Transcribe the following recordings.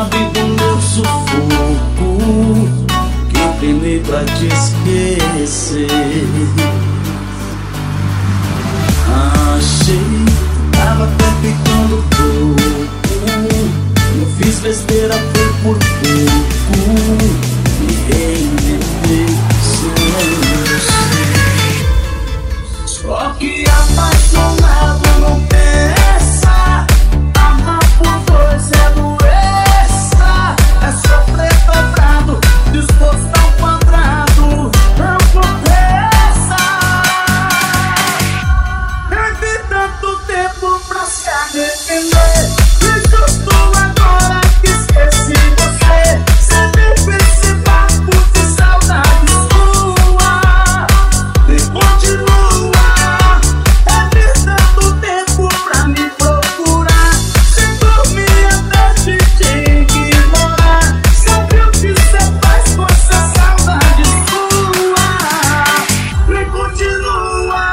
sabe do meu sufoco, que penei pra te esquecer. Achei, tava até ficando pouco, não fiz besteira, foi por pouco, me reinventei sem você. Só que apaixonado não pensa, amar por dois é doença, é sofrer dobrado, disposto ao quadrado, não compensa. Perdi tanto tempo pra se arrepender, e justo agora que esqueci você, sem me perceber de saudade sua, e continua. Perdi tanto tempo pra me procurar, sem dormir até te ignorar. Sabe o que cê faz com essa saudade sua, e continua.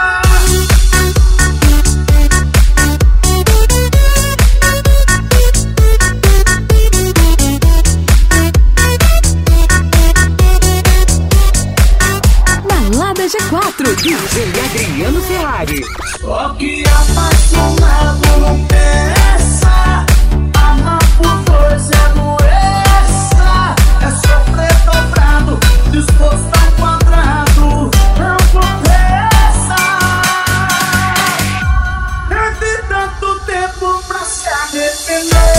Balada G4, DJ Adriano Ferrari. Só que apaixonado não pensa, amar por dois é doença, é sofrer dobrado, disposto ao quadrado, não compensa. Perdi tanto tempo pra se arrepender.